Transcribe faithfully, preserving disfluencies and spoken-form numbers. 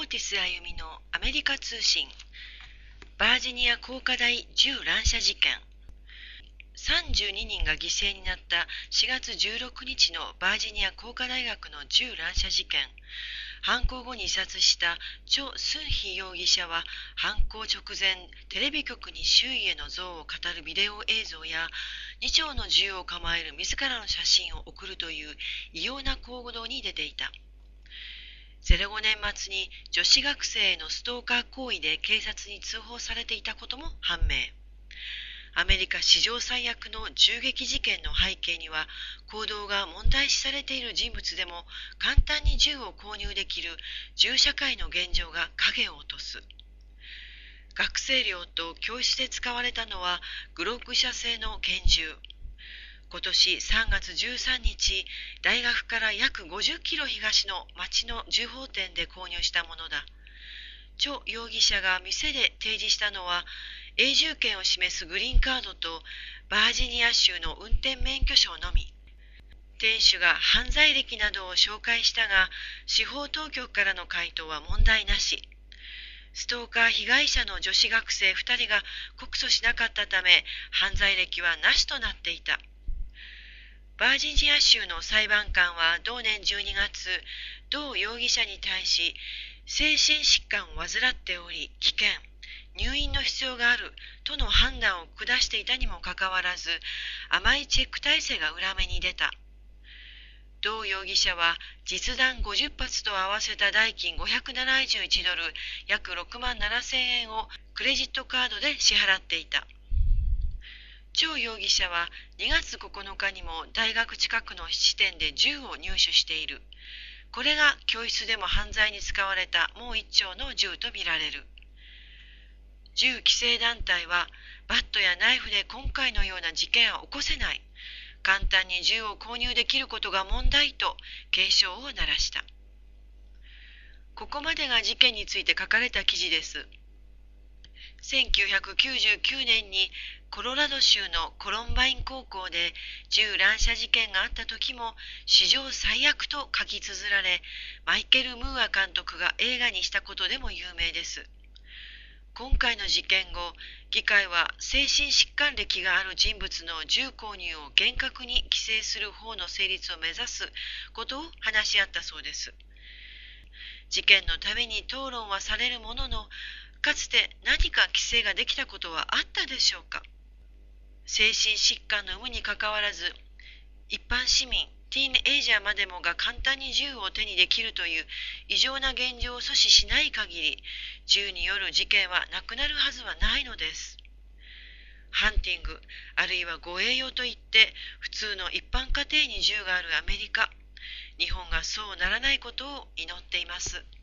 ーティス歩みのアメリカ通信。バージニア工科大銃乱射事件。さんじゅうににんが犠牲になったしがつじゅうろくにちのバージニア工科大学の銃乱射事件。犯行後に自殺したチョ・スンヒ容疑者は犯行直前、テレビ局に周囲への憎悪を語るビデオ映像やに丁の銃を構える自らの写真を送るという異様な行動に出ていた。ゼロごねん末に女子学生へのストーカー行為で警察に通報されていたことも判明。アメリカ史上最悪の銃撃事件の背景には、行動が問題視されている人物でも簡単に銃を購入できる銃社会の現状が影を落とす。学生寮と教室で使われたのはグロック社製の拳銃。今年さんがつじゅうさんにち、大学から約ごじゅっキロ東の町の銃砲店で購入したものだ。チョ容疑者が店で提示したのは、永住権を示すグリーンカードとバージニア州の運転免許証のみ。店主が犯罪歴などを紹介したが、司法当局からの回答は問題なし。ストーカー被害者の女子学生ふたりが告訴しなかったため、犯罪歴はなしとなっていた。バージニア州の裁判官は同年じゅうにがつ、同容疑者に対し、精神疾患を患っており危険、入院の必要があるとの判断を下していたにもかかわらず、甘いチェック体制が裏目に出た。同容疑者は実弾ごじゅっぱつと合わせた代金ごひゃくななじゅういちドル、約ろくまんななせんえんをクレジットカードで支払っていた。チョ容疑者はにがつここのかにも大学近くの質店で銃を入手している。これが教室でも犯罪に使われたもう一丁の銃とみられる。銃規制団体は、バットやナイフで今回のような事件は起こせない。簡単に銃を購入できることが問題と警鐘を鳴らした。ここまでが事件について書かれた記事です。せんきゅうひゃくきゅうじゅうきゅうねんにコロラド州のコロンバイン高校で銃乱射事件があった時も史上最悪と書き綴られ、マイケル・ムーア監督が映画にしたことでも有名です。今回の事件後、議会は精神疾患歴がある人物の銃購入を厳格に規制する法の成立を目指すことを話し合ったそうです。事件のために討論はされるものの、かつて何か規制ができたことはあったでしょうか。精神疾患の有無にかかわらず、一般市民、ティーンエイジャーまでもが簡単に銃を手にできるという異常な現状を阻止しない限り、銃による事件はなくなるはずはないのです。ハンティング、あるいは護衛用といって普通の一般家庭に銃があるアメリカ。日本がそうならないことを祈っています。